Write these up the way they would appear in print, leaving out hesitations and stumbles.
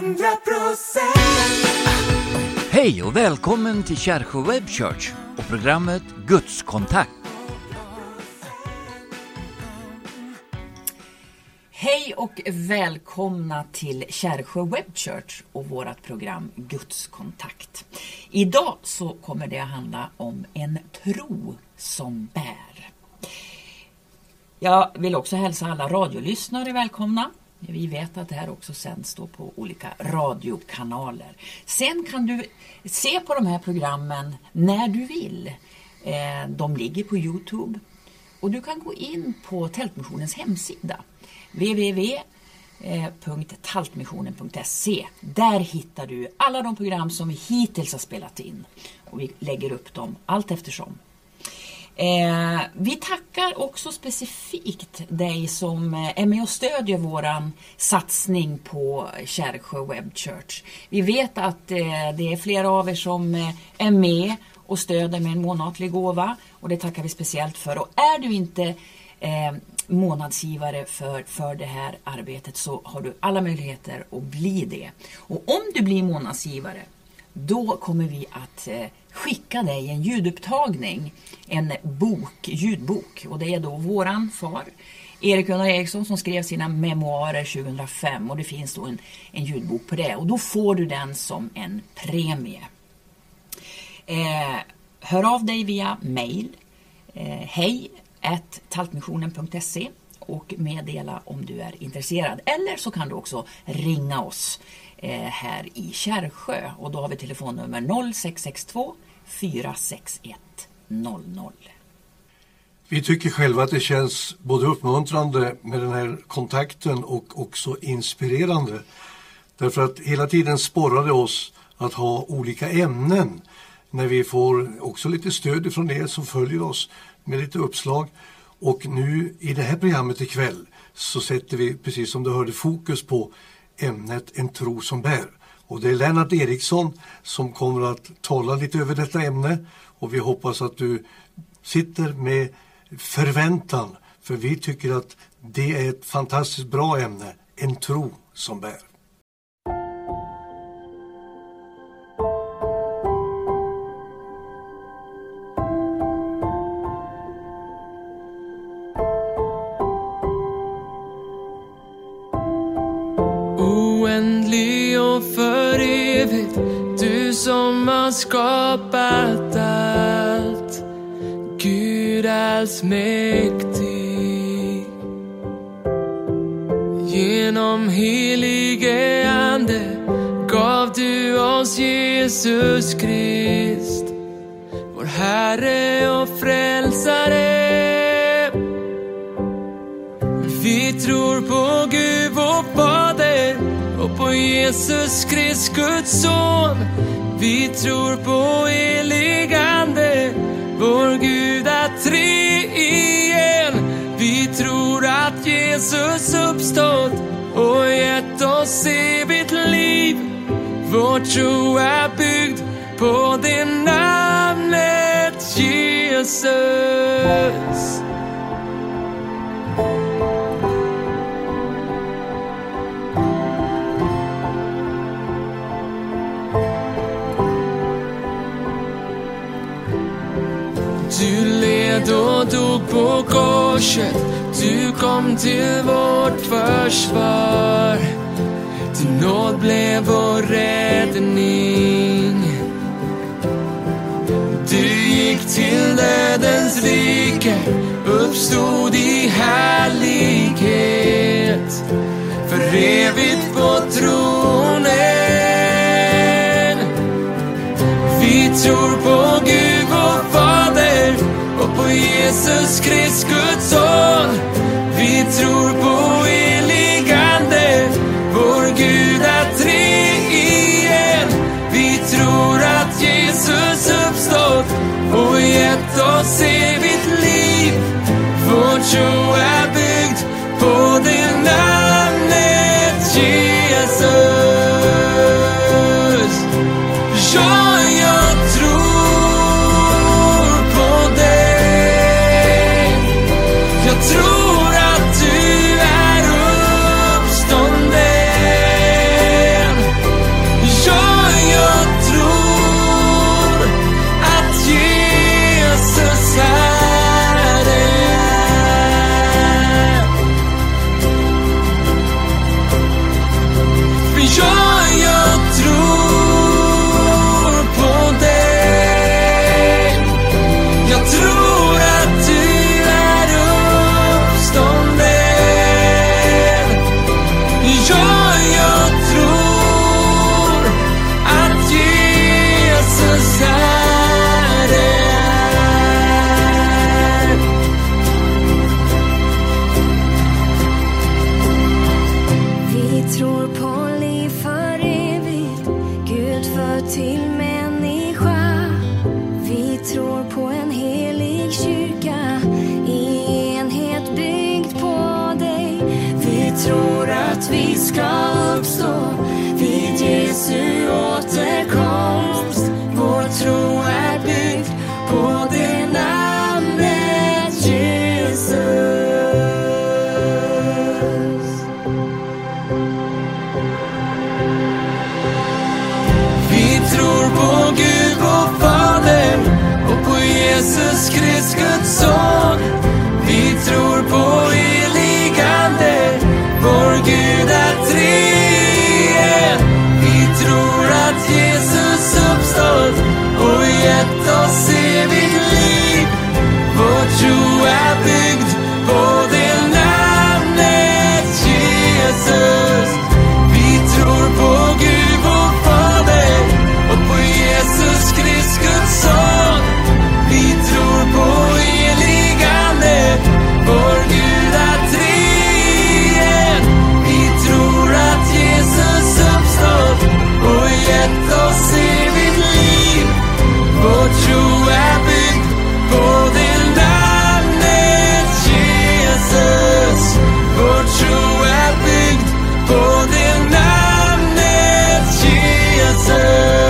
Hej och välkommen till Kärrsjö Web Church och programmet Guds kontakt. Hej och välkomna till Kärrsjö Web Church och vårt program Guds kontakt. Idag så kommer det att handla om en tro som bär. Jag vill också hälsa alla radiolyssnare välkomna. Vi vet att det här också sänds på olika radiokanaler. Sen kan du se på de här programmen när du vill. De ligger på YouTube. Och du kan gå in på Tältmissionens hemsida. www.taltmissionen.se. Där hittar du alla de program som vi hittills har spelat in. Och vi lägger upp dem allt eftersom. Vi tackar också specifikt dig som är med och stödjer våran satsning på Kärrsjö Web Church. Vi vet att det är flera av er som är med och stöder med en månatlig gåva, och det tackar vi speciellt för. Och är du inte månadsgivare för det här arbetet så har du alla möjligheter att bli det. Och om du blir månadsgivare, då kommer vi att skicka dig en ljudupptagning, en ljudbok. Och det är då våran far, Erik Gunnar Eriksson, som skrev sina memoarer 2005. Och det finns då en ljudbok på det. Och då får du den som en premie. Hör av dig via mail. hej@taltmissionen.se och meddela om du är intresserad. Eller så kan du också ringa oss här i Kärrsjö, och då har vi telefonnummer 0662 461 00. Vi tycker själva att det känns både uppmuntrande med den här kontakten och också inspirerande. Därför att hela tiden sporrar det oss att ha olika ämnen, när vi får också lite stöd från er som följer oss med lite uppslag. Och nu i det här programmet ikväll så sätter vi, precis som du hörde, fokus på ämnet En tro som bär. Och det är Lennart Eriksson som kommer att tala lite över detta ämne, och vi hoppas att du sitter med förväntan, för vi tycker att det är ett fantastiskt bra ämne, en tro som bär. Oändlig och för evigt, du som har skapat allt, Gud allsmäktig. Genom helige ande gav du oss Jesus Krist, vår Herre och frälsare. Vi tror på Gud vår Fader och på Jesus Krist Guds son. Vi tror på helig ande, vår Gud är treen. Vi tror att Jesus uppstått och gett oss evigt liv. Vår tro är byggd på det namnet Jesus. Du led och dog på korset, du kom till vårt försvar. Din nåd blev vår räddning. Du gick till dödens rike, uppstod i härlighet, för evigt på tronen. Vi tror på Gud vår Fader och på Jesus Krist Guds son. Vi tror på helig ande, vår Gud är treen. Vi tror att Jesus uppstått och gett oss evigt liv. Vår tro är byggd på det namnet Jesus. Ja, jag tror på dig. Jag tror att du är uppstånden. Gud till människa. Vi tror på en helig kyrka, i enhet byggd på dig. Vi tror att vi ska uppstå vid Jesu återkomst. Vår tro är byggd på det namnet Jesus. På Gud vår Fader och på Jesus Krist Guds son. Vi tror på heligande, vår Gud är treen. Vi tror att Jesus uppstått och gett oss evigt liv. Vår tro är byggd på det namnet Jesus. Vi tror på Gud vår Fader och på Jesus Krist Guds son. Vi tror på heligande, vår Gud är treen. Vi tror att Jesus uppstått och gett oss evigt liv. Vår tro är byggd på det namnet Jesus. Vår tro är byggd på det namnet Jesus.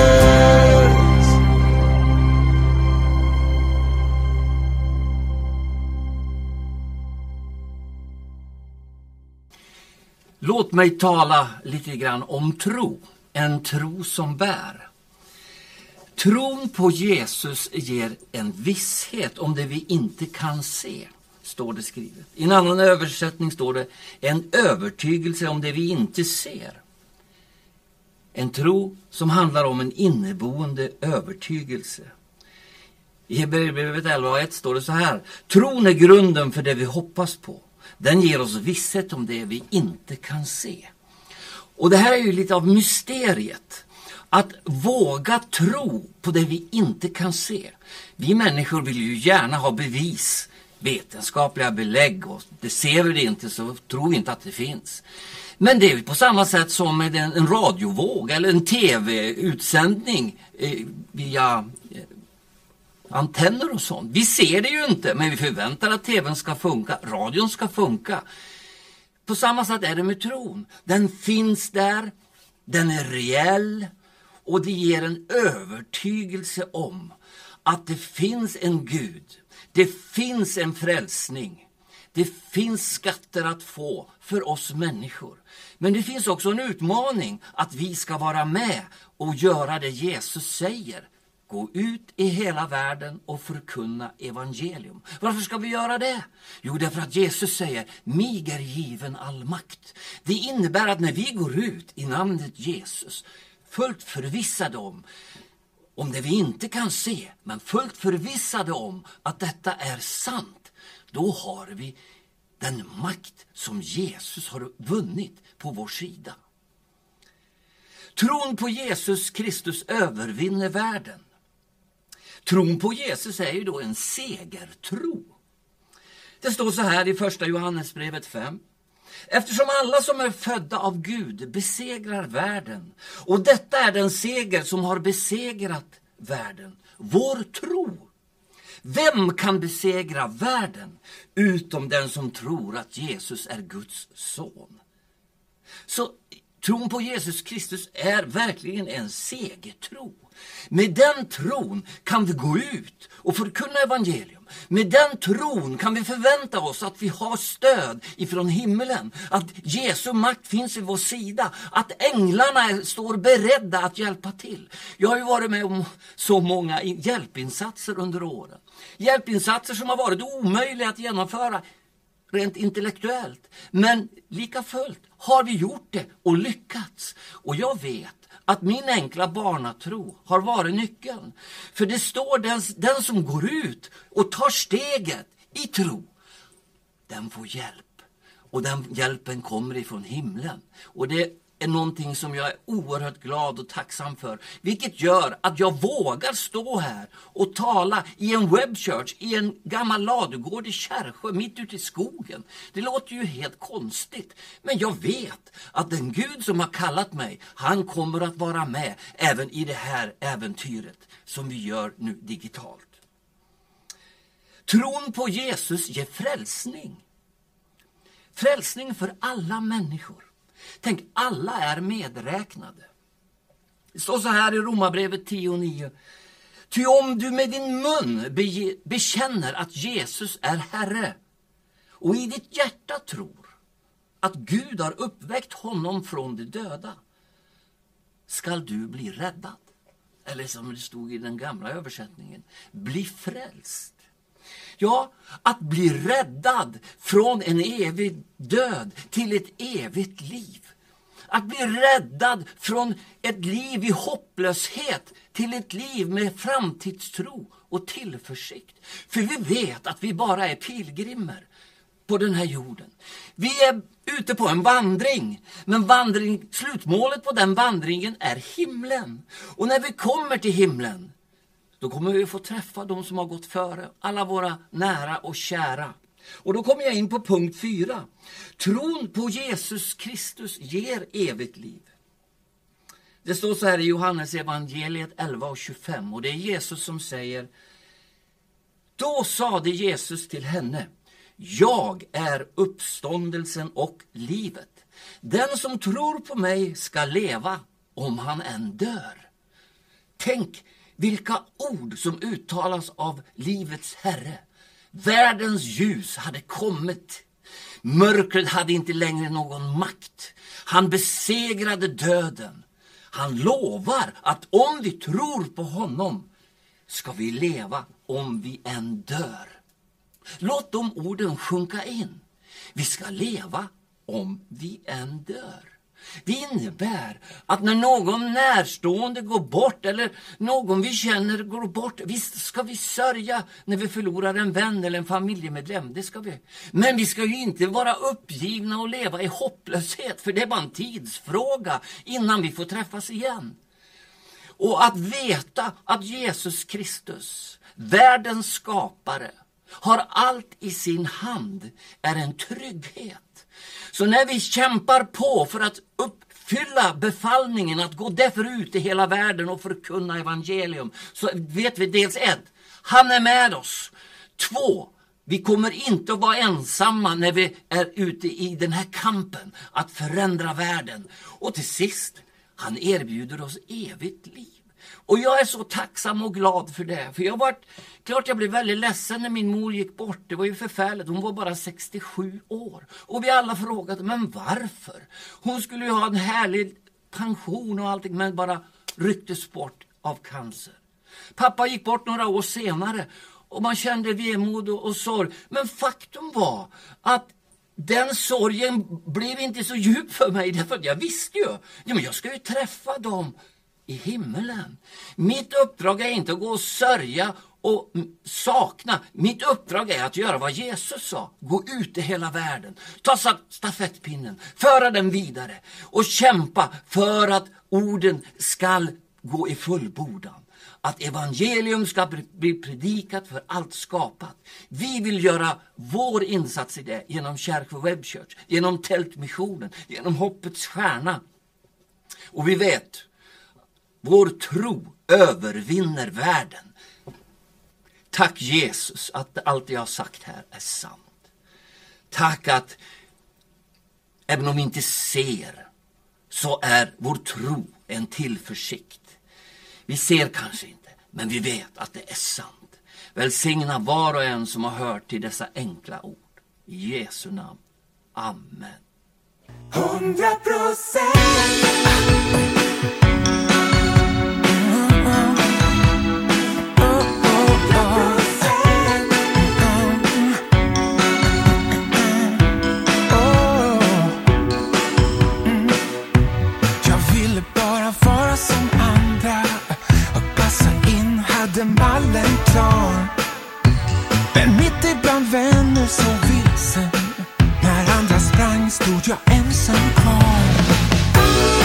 Låt mig tala lite grann om tro. En tro som bär. Tron på Jesus ger en visshet om det vi inte kan se, står det skrivet. I en annan översättning står det en övertygelse om det vi inte ser. En tro som handlar om en inneboende övertygelse. I Hebreerbrevet 11:1 står det så här: tron är grunden för det vi hoppas på. Den ger oss visshet om det vi inte kan se. Och det här är ju lite av mysteriet. Att våga tro på det vi inte kan se. Vi människor vill ju gärna ha bevis, vetenskapliga belägg, och det ser vi det inte så tror vi inte att det finns. Men det är på samma sätt som med en radiovåg eller en tv-utsändning via antenner och sånt. Vi ser det ju inte, men vi förväntar att tvn ska funka, radion ska funka. På samma sätt är det med tron. Den finns där, den är reell och det ger en övertygelse om att det finns en Gud. Det finns en frälsning. Det finns skatter att få för oss människor. Men det finns också en utmaning att vi ska vara med och göra det Jesus säger. Gå ut i hela världen och förkunna evangelium. Varför ska vi göra det? Jo, därför att Jesus säger, mig är given all makt. Det innebär att när vi går ut i namnet Jesus, fullt förvissade om det vi inte kan se, men fullt förvissade om att detta är sant, då har vi den makt som Jesus har vunnit på vår sida. Tron på Jesus Kristus övervinner världen. Tron på Jesus är ju då en segertro. Det står så här i första Johannesbrevet 5. Eftersom alla som är födda av Gud besegrar världen, och detta är den seger som har besegrat världen, vår tro. Vem kan besegra världen utom den som tror att Jesus är Guds son? Så tron på Jesus Kristus är verkligen en segertro. Med den tron kan vi gå ut och förkunna evangelium. Med den tron kan vi förvänta oss att vi har stöd ifrån himmelen. Att Jesu makt finns i vår sida. Att änglarna står beredda att hjälpa till. Jag har ju varit med om så många hjälpinsatser under åren. Hjälpinsatser som har varit omöjliga att genomföra rent intellektuellt. Men lika fullt har vi gjort det och lyckats. Och jag vet att min enkla barnatro har varit nyckeln. För det står den som går ut och tar steget i tro, den får hjälp. Och den hjälpen kommer ifrån himlen. Och det är någonting som jag är oerhört glad och tacksam för. Vilket gör att jag vågar stå här och tala i en webbchurch i en gammal ladugård i Kärrsjö mitt ute i skogen. Det låter ju helt konstigt. Men jag vet att den Gud som har kallat mig, han kommer att vara med även i det här äventyret som vi gör nu digitalt. Tron på Jesus ger frälsning. Frälsning för alla människor. Tänk, alla är medräknade. Det står så här i Romarbrevet 10:9. Ty om du med din mun bekänner att Jesus är Herre och i ditt hjärta tror att Gud har uppväckt honom från de döda, skall du bli räddad. Eller som det stod i den gamla översättningen, bli frälst. Ja, att bli räddad från en evig död till ett evigt liv. Att bli räddad från ett liv i hopplöshet till ett liv med framtidstro och tillförsikt. För vi vet att vi bara är pilgrimer på den här jorden. Vi är ute på en vandring, men slutmålet på den vandringen är himlen. Och när vi kommer till himlen, då kommer vi få träffa de som har gått före, alla våra nära och kära. Och då kommer jag in på punkt 4. Tron på Jesus Kristus ger evigt liv. Det står så här i Johannes evangeliet 11:25, och det är Jesus som säger: Då sade Jesus till henne: Jag är uppståndelsen och livet. Den som tror på mig ska leva om han än dör. Tänk vilka ord som uttalas av livets Herre. Världens ljus hade kommit. Mörkret hade inte längre någon makt. Han besegrade döden. Han lovar att om vi tror på honom ska vi leva om vi än dör. Låt de orden sjunka in. Vi ska leva om vi än dör. Det innebär att när någon närstående går bort eller någon vi känner går bort, visst ska vi sörja när vi förlorar en vän eller en familjemedlem, det ska vi. Men vi ska ju inte vara uppgivna och leva i hopplöshet, för det är bara en tidsfråga innan vi får träffas igen. Och att veta att Jesus Kristus, världens skapare, har allt i sin hand är en trygghet. Så när vi kämpar på för att uppfylla befallningen att gå därför ut i hela världen och förkunna evangelium, så vet vi dels 1, han är med oss. 2, vi kommer inte att vara ensamma när vi är ute i den här kampen att förändra världen. Och till sist, han erbjuder oss evigt liv. Och jag är så tacksam och glad för det. För jag blev väldigt ledsen när min mor gick bort. Det var ju förfärligt. Hon var bara 67 år. Och vi alla frågade, men varför? Hon skulle ju ha en härlig pension och allting, men bara rycktes bort av cancer. Pappa gick bort några år senare och man kände vemod och sorg. Men faktum var att den sorgen blev inte så djup för mig. Därför att jag visste ju, men jag ska ju träffa dem i himmelen. Mitt uppdrag är inte att gå och sörja och sakna. Mitt uppdrag är att göra vad Jesus sa. Gå ut i hela världen. Ta stafettpinnen. Föra den vidare. Och kämpa för att orden ska gå i fullbordan. Att evangelium ska bli predikat för allt skapat. Vi vill göra vår insats i det genom Kärrsjö Webbchurch, genom Tältmissionen, genom Hoppets stjärna. Och vi vet, vår tro övervinner världen. Tack Jesus att allt jag har sagt här är sant. Tack att även om vi inte ser så är vår tro en tillförsikt. Vi ser kanske inte, men vi vet att det är sant. Välsigna var och en som har hört till dessa enkla ord. I Jesu namn. Amen. 100%. Mallen klar. Men mitt ibland vänner så vilsen. När andra sprang stod jag ensam kvar.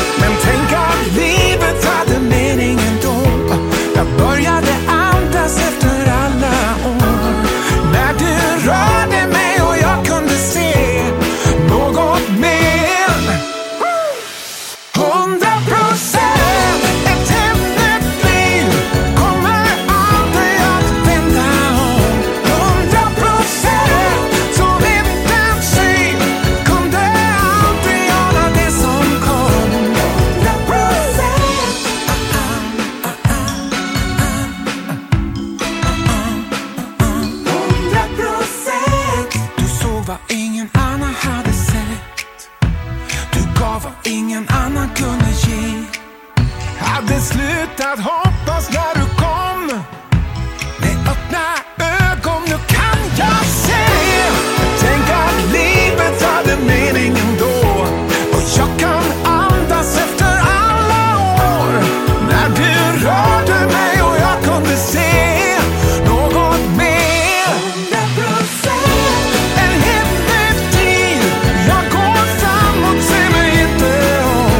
hade slutat hoppas när du kom. Med öppna ögon nu kan jag se. Tänk att livet hade mening ändå. Och jag kan andas efter alla år. När du rörde mig och jag kunde se något mer. 100%. En helt ny tid. Jag går framåt, se mig inte om.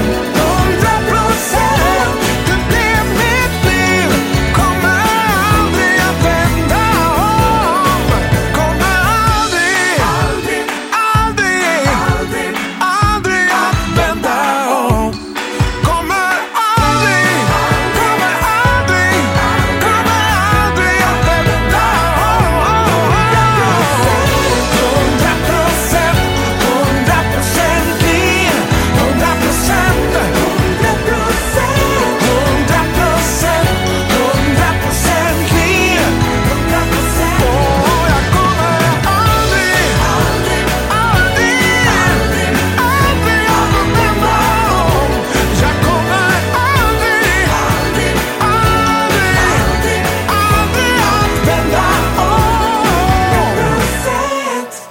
100%. Det blev mitt liv. Kommer aldrig att vända om. Kommer aldrig, aldrig, aldrig, aldrig, aldrig att vända om. Kommer aldrig, kommer aldrig, kommer aldrig att vända om. 100% blir 100%. 100% blir 100%. Och jag kommer aldrig, aldrig, aldrig, aldrig, aldrig att vända om. Jag kommer aldrig, aldrig, aldrig, aldrig, aldrig att vända om. 100%.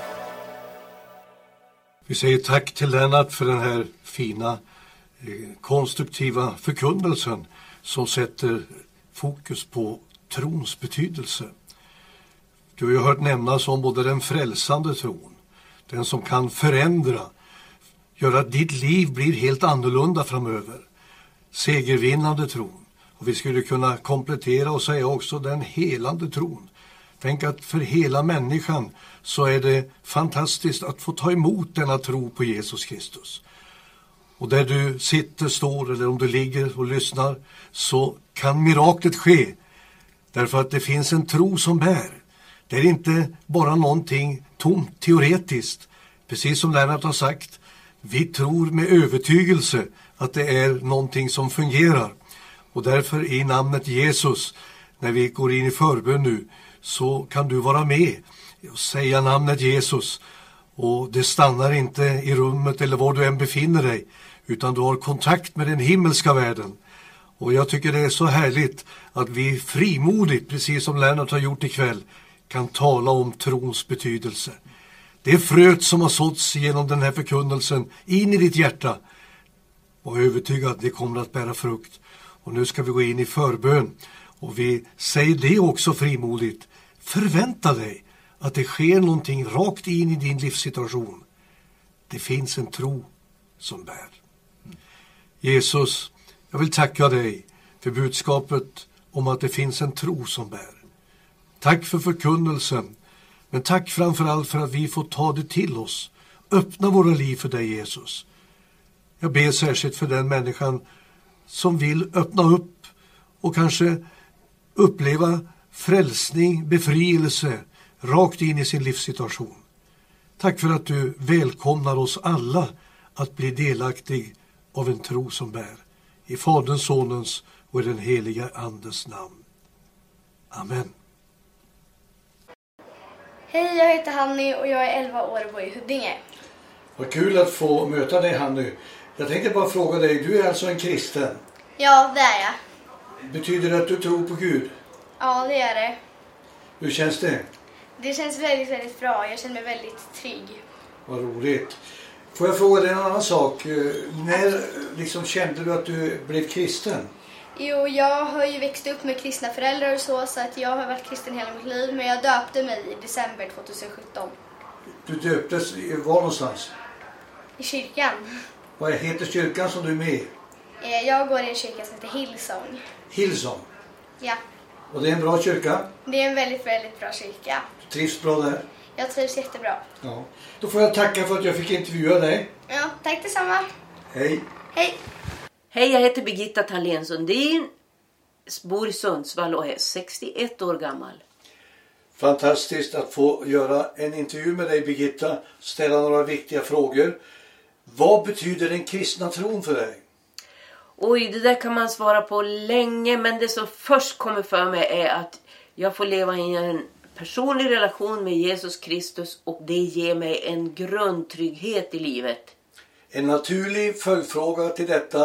Vi säger tack till Lennart för den här fina, konstruktiva förkunnelsen som sätter fokus på trons betydelse. Du har ju hört nämnas om både den frälsande tron, den som kan förändra, göra att ditt liv blir helt annorlunda framöver, segervinnande tron. Och vi skulle kunna komplettera och säga också den helande tron. Tänk att för hela människan så är det fantastiskt att få ta emot denna tro på Jesus Kristus. Och där du sitter, står eller om du ligger och lyssnar så kan miraklet ske. Därför att det finns en tro som bär. Det är inte bara någonting tomt teoretiskt. Precis som Lennart har sagt, vi tror med övertygelse att det är någonting som fungerar. Och därför i namnet Jesus, när vi går in i förbön nu, så kan du vara med och säga namnet Jesus. Och det stannar inte i rummet eller var du än befinner dig, utan du har kontakt med den himmelska världen. Och jag tycker det är så härligt att vi frimodigt, precis som Lennart har gjort ikväll, kan tala om trons betydelse. Det är fröet som har såtts genom den här förkunnelsen in i ditt hjärta. Och övertygad att det kommer att bära frukt. Och nu ska vi gå in i förbön. Och vi säger det också frimodigt. Förvänta dig att det sker någonting rakt in i din livssituation. Det finns en tro som bär. Jesus, jag vill tacka dig för budskapet om att det finns en tro som bär. Tack för förkunnelsen, men tack framförallt för att vi får ta det till oss. Öppna våra liv för dig, Jesus. Jag ber särskilt för den människan som vill öppna upp och kanske uppleva frälsning, befrielse rakt in i sin livssituation. Tack för att du välkomnar oss alla att bli delaktig av en tro som bär. I Faderns, Sonens och i den heliga Andes namn. Amen. Hej, jag heter Hanny och jag är 11 år och bor i Huddinge. Vad kul att få möta dig, Hanny. Jag tänkte bara fråga dig, du är alltså en kristen? Ja, det är jag. Betyder det att du tror på Gud? Ja, det är det. Hur känns det? Det känns väldigt, väldigt bra. Jag känner mig väldigt trygg. Vad roligt. Får jag fråga dig en annan sak? När liksom kände du att du blev kristen? Jo, jag har ju växt upp med kristna föräldrar och så att jag har varit kristen hela mitt liv. Men jag döpte mig i december 2017. Du döptes var någonstans? I kyrkan. Vad heter kyrkan som du är med i? Jag går i en kyrka som heter Hillsong. Hillsong? Ja. Och det är en bra kyrka? Det är en väldigt, väldigt bra kyrka. Du trivs bra där? Jag trivs jättebra. Ja. Då får jag tacka för att jag fick intervjua dig. Ja, tack detsamma. Hej. Hej. Hej, jag heter Birgitta Thalén Sundin, bor i Sundsvall och är 61 år gammal. Fantastiskt att få göra en intervju med dig, Birgitta. Ställa några viktiga frågor. Vad betyder den kristna tron för dig? Oj, det där kan man svara på länge, men det som först kommer för mig är att jag får leva i en personlig relation med Jesus Kristus och det ger mig en grundtrygghet i livet. En naturlig följdfråga till detta,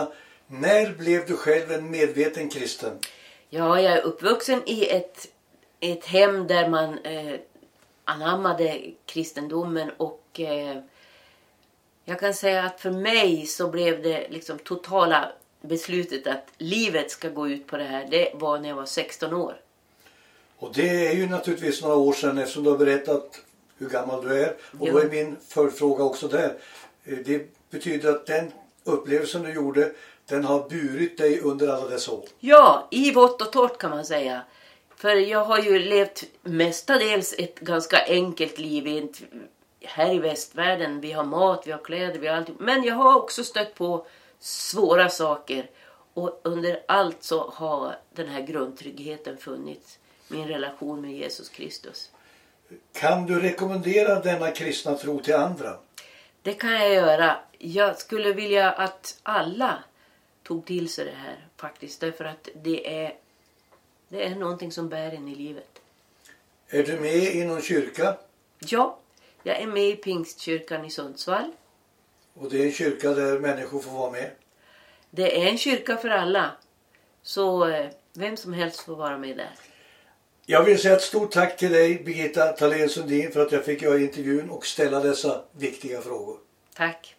När blev du själv en medveten kristen? Ja, jag är uppvuxen i ett hem där man anammade kristendomen och jag kan säga att för mig så blev det liksom totala beslutet att livet ska gå ut på det här. Det var när jag var 16 år. Och det är ju naturligtvis några år sedan eftersom du har berättat hur gammal du är. Och då är min följdfråga också där. Det betyder att den upplevelsen du gjorde, den har burit dig under alla dessa år. Ja, i vått och torrt kan man säga. För jag har ju levt mestadels ett ganska enkelt liv här i västvärlden. Vi har mat, vi har kläder, vi har allt. Men jag har också stött på svåra saker. Och under allt så har den här grundtryggheten funnits. Min relation med Jesus Kristus. Kan du rekommendera denna kristna tro till andra? Det kan jag göra. Jag skulle vilja att alla tog till sig det här faktiskt. Därför att det är någonting som bär in i livet. Är du med i någon kyrka? Ja, jag är med i Pingstkyrkan i Sundsvall. Och det är en kyrka där människor får vara med? Det är en kyrka för alla. Så vem som helst får vara med där. Jag vill säga ett stort tack till dig, Birgitta Thalén Sundin, för att jag fick göra intervjun och ställa dessa viktiga frågor. Tack.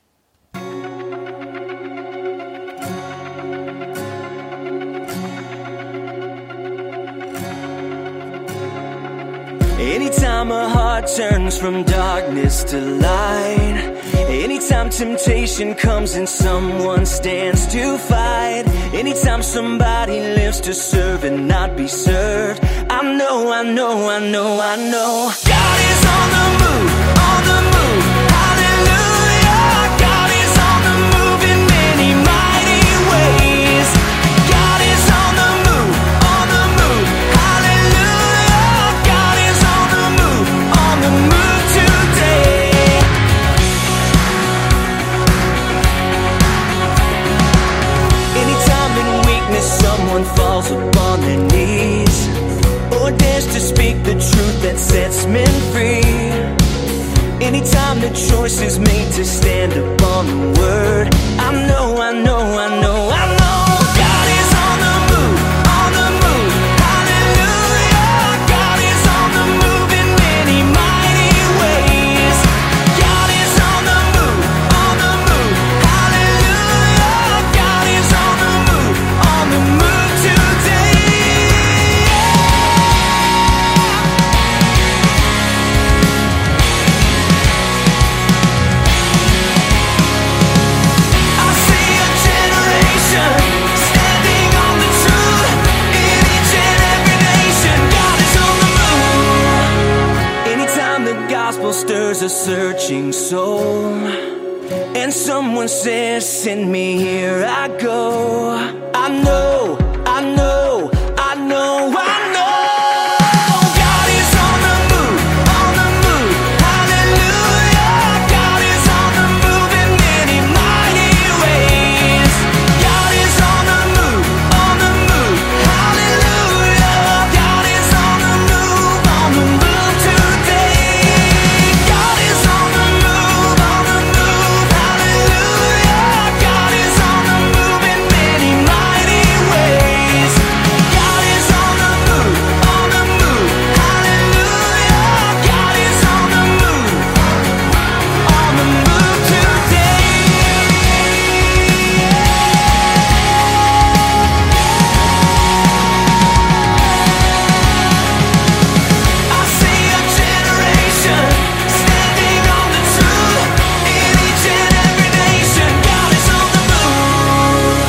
Anytime a heart turns from darkness to light, anytime temptation comes and someone stands to fight, anytime somebody lives to serve and not be served, I know God is on the move, hallelujah. God is on the move in many mighty ways. God is on the move, hallelujah. God is on the move today. Anytime in weakness someone falls upon their knees or dares to speak the truth that sets men free, anytime the choice is made to stand upon the word, I know God is on the move, hallelujah. God is on the move in many mighty ways. God is on the move, hallelujah. God is on the move today. I see a generation standing on the truth in each and every nation. God is on the move. Anytime the gospel stirs a searching soul, and someone says, "Send me, here I go." I know. God is on the move, hallelujah. God is on the move in many mighty ways. God is on the move, hallelujah. God is on the move today. God is on the move, hallelujah. God is on the move in many mighty ways. God is on the move, hallelujah. God is on the move today. I see a generation standing on the truth in each and every nation. God is on the move.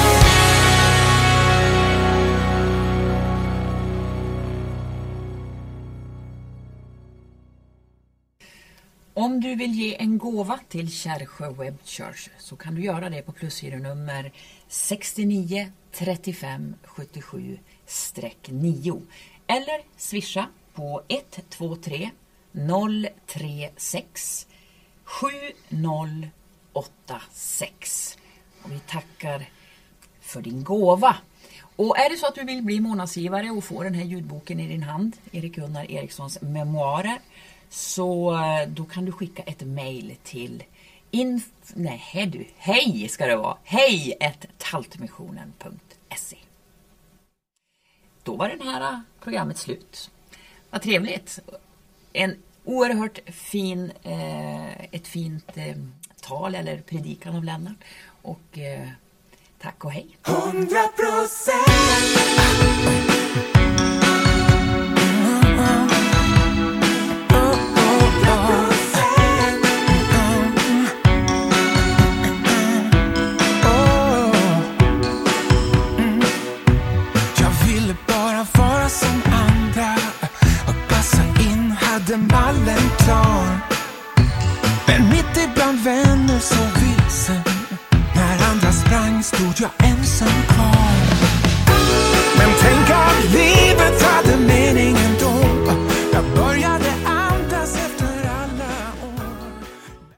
Om du vill ge en gåva till Kärrsjö Web Church så kan du göra det på plusgironummer 69 35 77-9 eller swisha på 123 036 7086. Och vi tackar för din gåva. Och är det så att du vill bli månadsgivare och få den här ljudboken i din hand, Erik Gunnar Erikssons memoarer, så då kan du skicka ett mejl till Hej ska det vara. hej@taltmissionen.se. Då var den här programmet slut. Vad trevligt. En oerhört fin, ett fint tal eller predikan av Lennart. Och tack och hej. 100%